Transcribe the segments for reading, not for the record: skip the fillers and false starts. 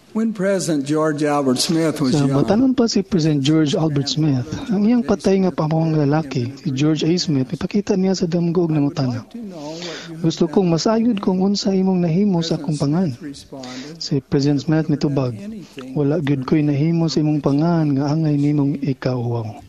When President George Albert Smith was Sa young, batanon pa si President George Albert Smith, ang iyang patay nga pamawang lalaki, si George A. Smith, ipakita niya sa damgo og nangutana. Gusto kong masayod kung unsa imong nahimo sa akong pangan. Si President Smith mitubag, wala gyud ko'y nahimo sa imong pangan nga angay nimong ikaw.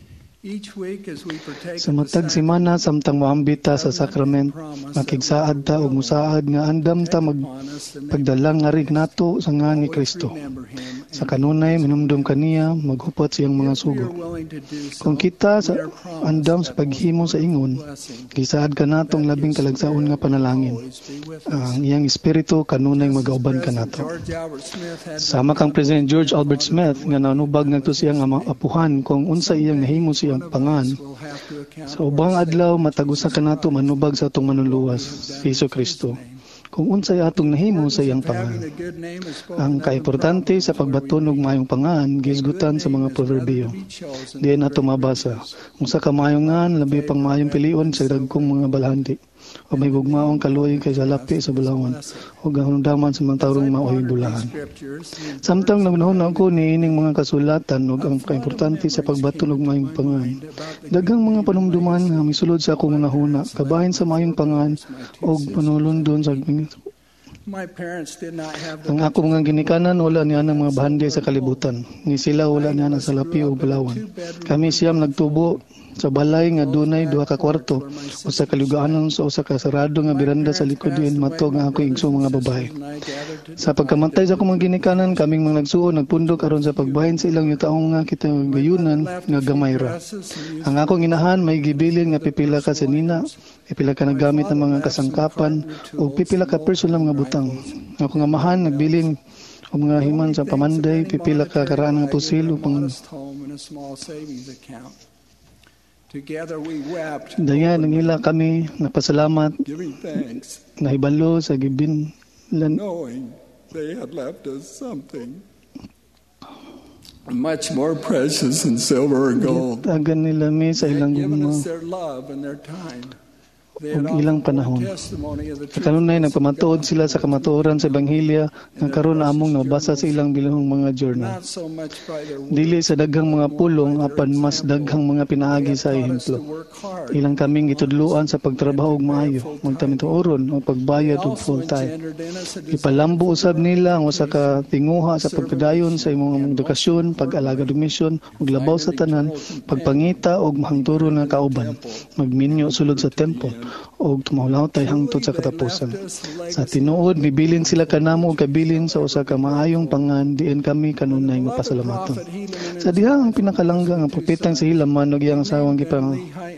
Sa matag simana samtang moambita sa sakrament, makigsaad ta og musaad nga andam ta magpagdalang nga rig nato sa ngalan ni Kristo. Sa kanunay minumdum kaniya maghupot siyang mga sugo. Kung kita sa andam sa paghimo sa ingon, gisaad ka natong labing kalagsaon nga panalangin. Ang iyang espiritu kanunay magauban ka nato. Sama kang President George Albert Smith nga nanubag ngadto siyang apuhan kung unsa iyang nahimo siya ang pangan. Sa ubang adlaw matag-usa kanato manubag sa atong manunluwas, si Jesu-Kristo. Kung unsay atong nahimo sa iyang pangan. Ang kaimportante sa pagbaton og maayong pangan gisgutan sa mga proverbio. Diyan ato mabasa. Unsa ka maayongan labi pang maayong pilion sa dagkong mga balandi. O may bugmaong kaluoy kay sa lapi sa bulawan o gahundaman sa mga taurong maoy bulahan. Samtang nagunahon ako ni ining mga kasulatan ug ang kaimportante sa pagbaton og maayong pangan. Daghang mga panumduman nga misulod sa akong nahuna kabahin sa maayong pangan ug panulundon sa ang ako mga ginikanan wala niya ng mga bahandi sa kalibutan. Ni sila wala niya ng salapi o balawan. Kami siyam nagtubo sa balay nga dunay 2 ka kwarto o sa kalugaanon sa usa ka sarado nga biranda sa likod diin mato nga ako igso mga babae. Sa pagkamatay sa akong mga ginikanan kaming mga nagsuo nagpundok aron sa pagbahin sa ilang yutaong nga kita gayunan nga gamay ra. Ang akong inahan may gibilin nga pipila ka sinina, pipila ka nagamit ng mga kasangkapan o pipila ka personal nga butang. Ako nga mahan nagbilin o mga himan sa pamanday, pipila ka karaan nga pusil upang daya nangila kami napasalamat nahibalo sa gibinlan knowing they had left us something much more precious than silver or gold. Tagan nila mi sa ilang gumawa their love and their time. Og ilang panahon. Sa kanunay nagpamatuod sila sa kamatuoran sa Ebanghelya nga karon among nabasa sa ilang bilahong mga journal. Dili sa daghang mga pulong apan mas daghang mga pinaagi sa ehemplo. Ilang kaming gitudluan sa pagtrabaho og maayo, magtamituoron o pagbayad og full time. Ipalambo usab nila ang usa ka tinguha sa pagpadayon sa imong edukasyon, pag-alaga og misyon ug labaw sa tanan, pagpangita og mahangturon nga kauban, magminyo sulod sa templo o tumawlaw tay hangtod sa katapusan. Sa tinuod nibilin sila kanamo og kabilin sa usa ka maayong pangan diin kami kanunay mapasalamaton. Sa diha ang pinakalangga nga propetang si Hilaman ug iyang asawang gipang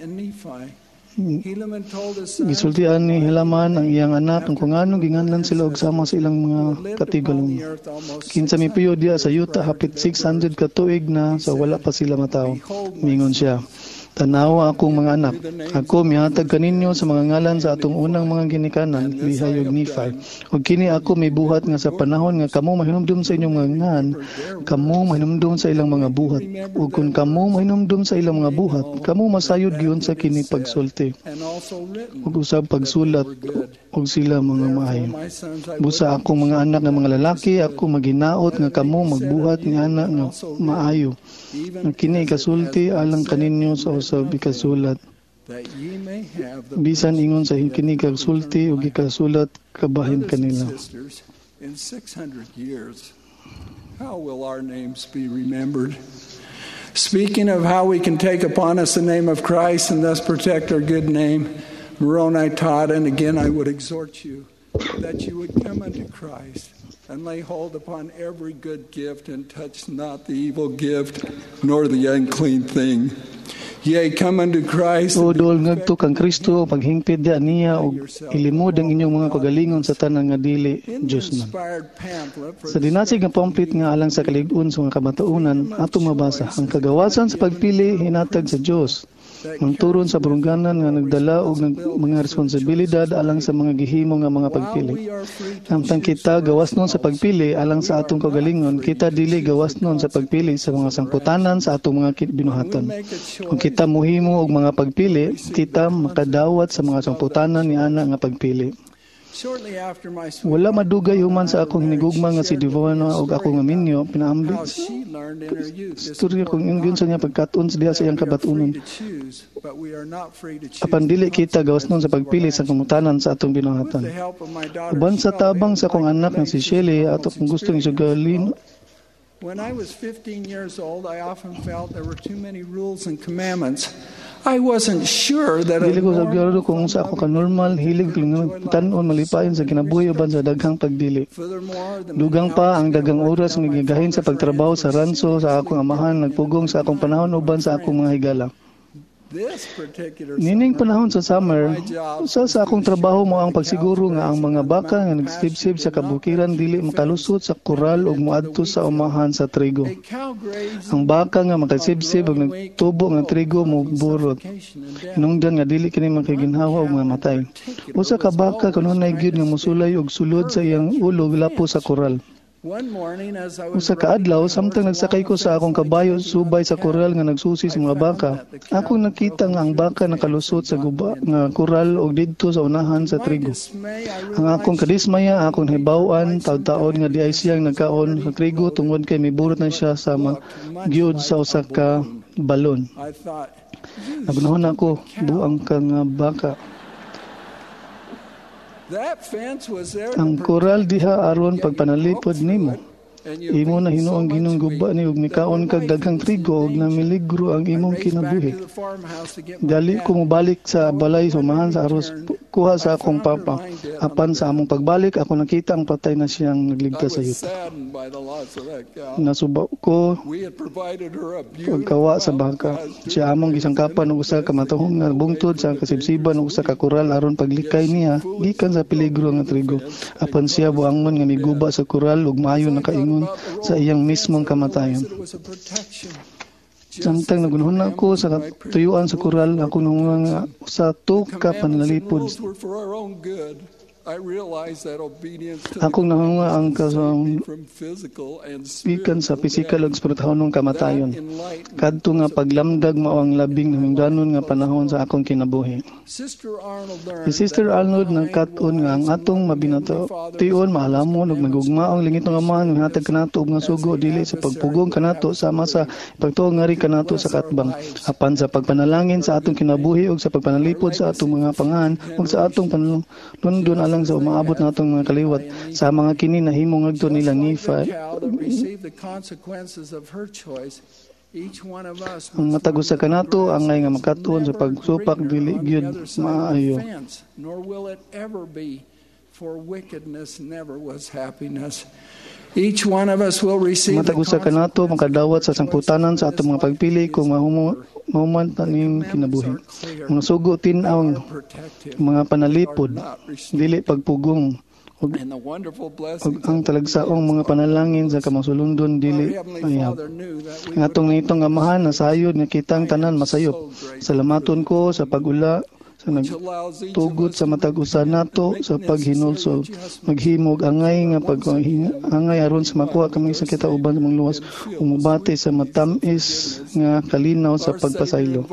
gisultian ni Hilaman ang iyang anak kung ngano ginganlan sila og sama sa ilang mga katigulong. Kinsa mipuyo diya sa yuta hapit 600 ka tuig na sa wala pa sila matawo. Mingon siya, tanawa akong mga anak. Ako mihatag kaninyo sa mga ngalan sa atong unang mga ginikanan, Lihay ug Nephi. Ug kini ako may buhat nga sa panahon nga kamo mahinumdum sa inyong mga ngan, kamo mahinumdum sa ilang mga buhat. Ug kung kamo mahinumdum sa ilang mga buhat, kamo masayod giyon sa kini pagsulti. Ug usab pagsulat og sila mga maayo. Busa akong mga anak nga mga lalaki, ako maginaot nga kamo magbuhat ni anak nga maayo. Ang kini kasulti alang kaninyo sa usab ikasulat. Bisan ingon sa kini kasulti ug ikasulat kabahin kanila. In 600 years, how will our names be remembered? Speaking of how we can take upon us the name of Christ and thus protect our good name, Moroni taught, and again I would exhort you, that you would come unto Christ and lay hold upon every good gift and touch not the evil gift nor the unclean thing. Yea, come unto Christ. O dol ngadto kang Kristo paghingpid dia niya og ilimod ang inyong mga kagalingon sa tanan nga dili Dios man. Sa dinasig nga pamphlet nga alang sa kalig-on sa mga kamatuonan atong mabasa ang kagawasan sa pagpili hinatag sa Dios. Ang turon sa barungganan nga nagdala og mga responsibilidad alang sa mga gihimo nga mga pagpili. Samtang kita gawasnon sa pagpili alang sa atong kagalingon, kita dili gawasnon sa pagpili sa mga sangputanan sa atong mga binuhaton. Kung kita mohimo og mga pagpili, kita makadawat sa mga sangputanan ni ana nga pagpili. Shortly after my Wala madugay human sa akong hinigugma nga si Divona ug ako nga minyo how pinaambit she learned in her youth this istorya kung yun sa niya pagkatuon sa diha sa iyang we are free kabatunon. to choose, but we are not free to choose Apan dili kita gawas nun sa pagpili sa kamutanan sa atong with the binuhatan. help of my daughter Uban sa Shelley, tabang sa akong anak nga si Shelley ato kung gustong isugalin when I was 15 years old, I often felt there were too many rules and commandments. I wasn't sure that a dili ko sa normal, gyaro kung sa ako ka normal hilig tan-on malipayon sa kinabuhi uban sa daghang pagdili. furthermore, the Dugang pa ang dagang oras nga gigahin sa pagtrabaho sa ranso sa akong amahan nagpugong sa akong panahon uban sa akong mga higala. this particular Nining panahon sa summer, my job usa sa akong trabaho mo ang pagsiguro nga ang mga baka nga nagsibsib sa kabukiran dili makalusot sa koral ug moadto sa umahan sa trigo. a cow grazed Ang baka nga makasibsib ug nagtubo nga trigo mo burot. vacation and death. Nungdan nga dili kini makaginhawa ug mamatay. Usa ka baka kanunay gyud nga mosulay og sulod sa iyang ulo lapo sa koral. One morning as I was Usa ka adlaw samtang nagsakay ko sa akong kabayo subay sa koral nga nagsusi sa mga baka, akong nakita nga ang baka nakalusot sa guba nga koral og didto sa unahan sa trigo. dismay, I Ang akong kadismaya, akong hibaw-an, taon-taon nga di ay siyang nagkaon sa trigo tungod kay miburot na siya sa gyud sa usa ka balon. I thought, Nagunahon ako, buang ka nga baka. that fence was there Ang koral diha aron pagpanalipod nimo. and you Imo na think so hinuong much ginong wheat. guba ni ug nikaon kag daghang trigo ug namiligro ang imong Raced back kinabuhi. to the farmhouse to get my Dali ko mobalik sa balay sumahan sa aros kuha sa akong papa. Apan sa among pagbalik ako nakita ang patay na siyang I nagligtas sa was yuta. saddened by the loss of that cow. Nasuba ko We had provided her a pagkawa sa baka. Siya among gisangkapan og usa ka matahong nga bungtod sa kasibsiban og usa ka koral aron paglikay niya gikan sa peligro nga trigo. Apan siya buangon nga miguba sa koral ug maayo nakaingon sa iyang mismong kamatayon. It was a protection. Samtang nagunahon ako sa tuyuan sa koral, ako nung nga sa to ka panlalipod. Rules were for our own good. I realized that obedience to Akong nahunga ang me from physical and kaswikan sa pisikal ug espirituhon ng kamatayon. enlightened. Kadto nga paglamdag mao ang labing nahingdanon nga panahon sa akong kinabuhi. Sister Arnold Si learned Sister Arnold nagkat-on nga ang atong mabinato tion maalamon ug nagugmaong lingit ng amahan nga hatag kanato og nga sugo dili sa pagpugong kanato sama sa pagtuo nga ri kanato sa katbang apan sa pagpanalangin sa atong kinabuhi ug sa pagpanalipod sa atong mga pangan ug sa atong panlundon alang sa umaabot natong mga kaliwat sa mga kini nahimo ngagto nila Nephi. cow that received the consequences of her choice. Each one of us Ang matag usa kanato angay nga makatuon sa pagsupak dili gyud maayo. nor will it ever be, for wickedness never was happiness. Each one of us will receive Matag usa kanato makadawat sa sangputanan sa atong mga pagpili kung mahuman taning kinabuhi. Mga sugo tin-aw mga panalipod dili pagpugong ug and the wonderful ug blessings ang talagsaong mga panalangin sa kamasulundon our dili Heavenly ayaw. Father knew that we Ang atong nitong amahan nasayod nga kitang tanan masayop. Salamaton ko sa pagula sa nagtugot sa matag usa nato sa paghinulsol maghimog angay nga angay aron sa makuha kami sa kita uban sa mga luwas umubati sa matamis nga kalinaw sa pagpasaylo.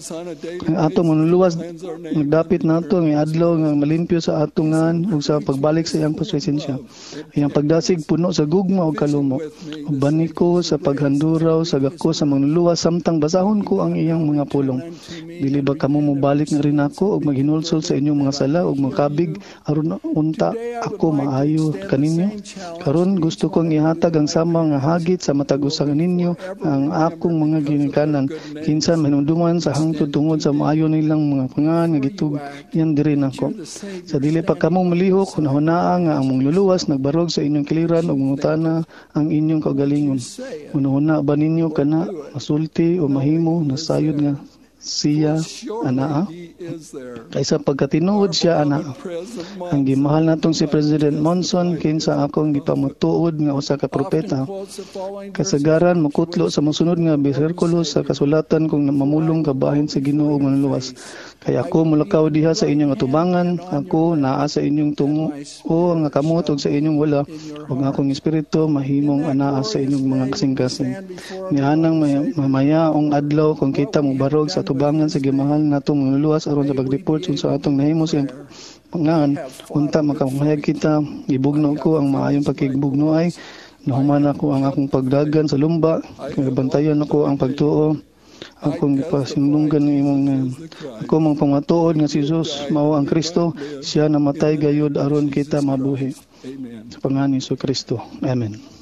Ang atong manluluwas nagdapit nato nga adlaw nga malimpyo sa atongan ug sa pagbalik sa iyang presensya. Iyang pagdasig puno sa gugma ug kalumo. Ubani ko sa paghanduraw sa gako sa manluluwas samtang basahon ko ang iyang mga pulong. Dili ba kamo mobalik nga rin ako ug maghinulsol sa inyong mga sala ug makabig aron unta ako maayo kaninyo. Karon gusto kong ihatag ang sama nga hagit sa matag usa ninyo ang akong mga ginikanan kinsan manunduman sa hangtod tungod sa maayo nilang mga pangan nga gitugyan diri nako. Sa dili pa kamo malihok hunahuna nga ang mong luluwas nagbarog sa inyong kiliran ug mangutana ang inyong kaugalingon. Hunahuna ba ninyo kana masulti o mahimo nasayod nga siya anaa kaysa pagkatinuod siya anaa. Ang gimahal natong si President Monson kinsa akong gipamutuod nga usa ka propeta kasagaran makutlo sa mosunod nga bersikulo sa kasulatan kung mamulong kabahin sa Ginoo ug manluwas. Kaya ako mulakaw diha sa inyong atubangan, ako naa sa inyong tungo o nga kamot ug sa inyong wala ug nga akong espiritu mahimong anaa sa inyong mga kasing-kasing. Nianang mamayaong adlaw kung kita mo barog sa tubangan sa gimahal natong manluluwas aron sa pag-report sa atong nahimo sa pangan unta makamahayag kita gibugno ko ang maayong pakigibugno ay nahuman ako ang akong pagdagan sa lumba kagabantayan ako ang pagtuo akong gipasinulungan ng imong ako mang pamatuod nga si Jesus mao ang Kristo siya namatay gayud aron kita mabuhi sa pangalan ni Kristo. Amen.